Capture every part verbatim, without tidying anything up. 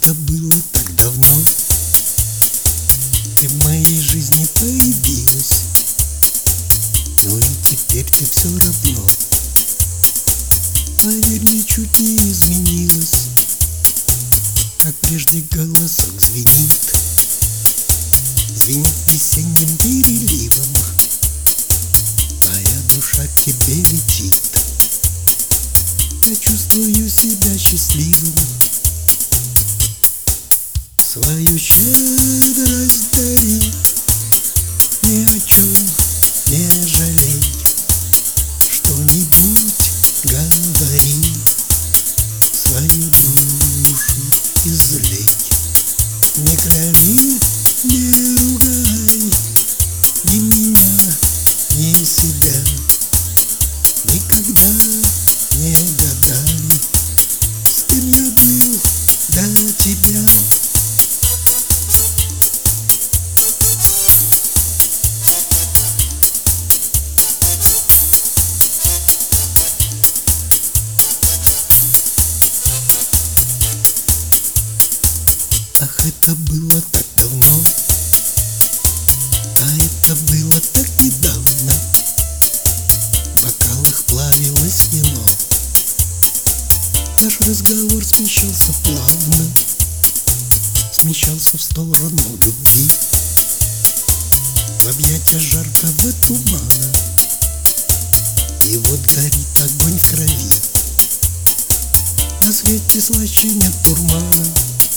это было так давно. Ты в моей жизни появилась, но и теперь ты все равно, поверь, ничуть не изменилась. Как прежде голосок звенит, звенит весенним переливом, моя душа к тебе летит. Я чувствую себя счастливым. Свою щедрость дари, ни о чем не жалей, что-нибудь говори, свою душу излей. Не кляви, не ругай ни меня, ни себя. Никогда не гадай, с кем я был до тебя. Ах, это было так давно, а это было так недавно. В бокалах плавилось вино, наш разговор смещался плавно, смещался в сторону любви, в объятия жаркого тумана. И вот горит огонь в крови, на свете слаще нет дурмана.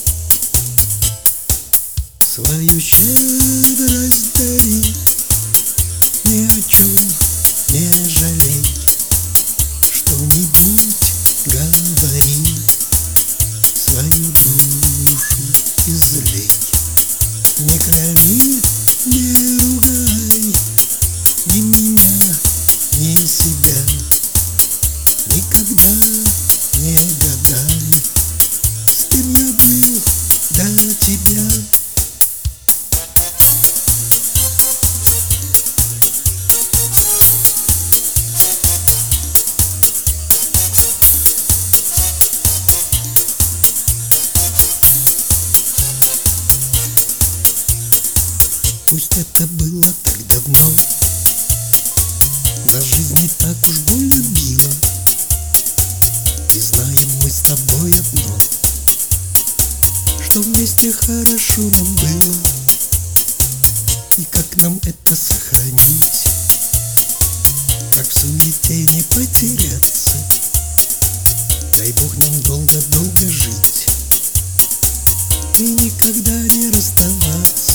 Свою щедрость дари, ни о чем не жалей, что-нибудь говори, свою душу излей. Не кляви, не ругай ни меня, ни себя. Никогда не гадай, с кем я был до тебя. Пусть это было так давно, нас жизнь не так уж больно била, и знаем мы с тобой одно, что вместе хорошо нам было. И как нам это сохранить, как в суете не потеряться? Дай Бог нам долго-долго жить и никогда не расставаться.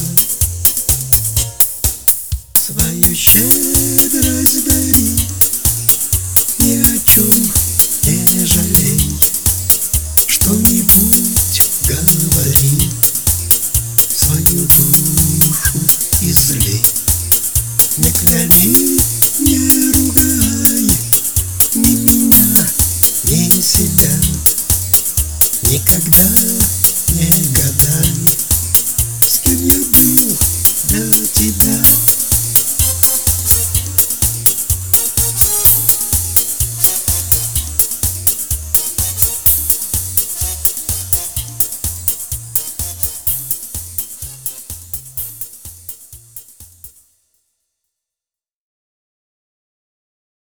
Свою щедрость дари, ни о чем не жалей, что-нибудь говори, свою душу излей. Не кляви, не ругай ни меня, ни себя. Никогда